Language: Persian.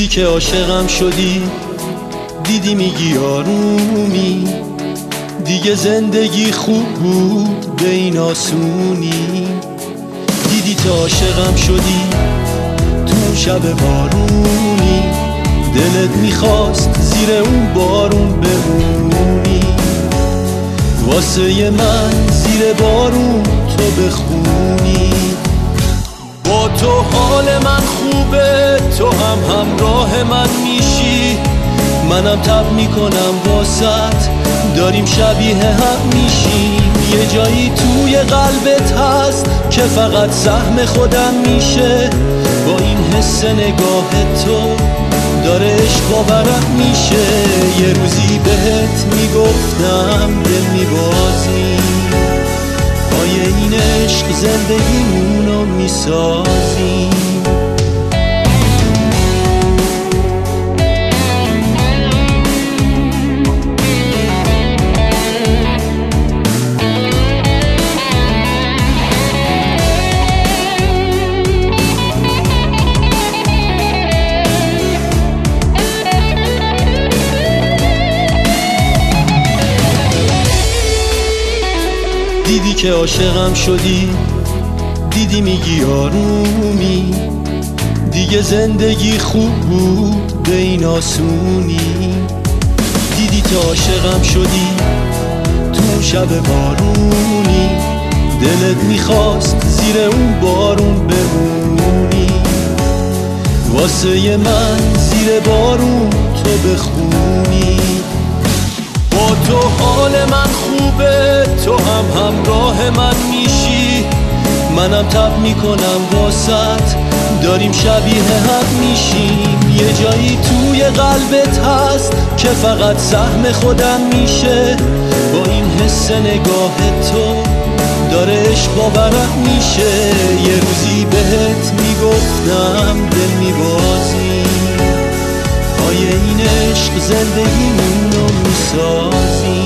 که عاشقم شدی، دیدی میگی آرومی، دیگه زندگی خوب بود به این آسونی. دیدی که عاشقم شدی تو شب بارونی، دلت میخواست زیر اون بارون بمونی. واسه من زیر بارون تو بخونی. با تو حال من خوبه، تو هم همراه من میشی، منم تب میکنم واسط، داریم شبیه هم میشیم. یه جایی توی قلبت هست که فقط سهم خودم میشه، با این حس نگاه تو داره عشق باورم میشه. یه روزی بهت میگفتم دل میبازی، پای این عشق زندگیمونو میسازیم. دیدی که عاشقم شدی، دیدی میگی آرومی، دیگه زندگی خوب بود به این آسونی. دیدی که عاشقم شدی تو شب بارونی، دلت میخواست زیر اون بارون بمونی. واسه من زیر بارون تو بخونی. با تو حال من خوبه، تو هم همراه من میشی، منم تب میکنم واسط، داریم شبیه هم میشیم. یه جایی توی قلبت هست که فقط سهم خودم میشه، با این حس نگاه تو داره عشق باورم میشه. یه روزی بهت میگفتم دل میبازی، پای این عشق زندگیمونو میسازی.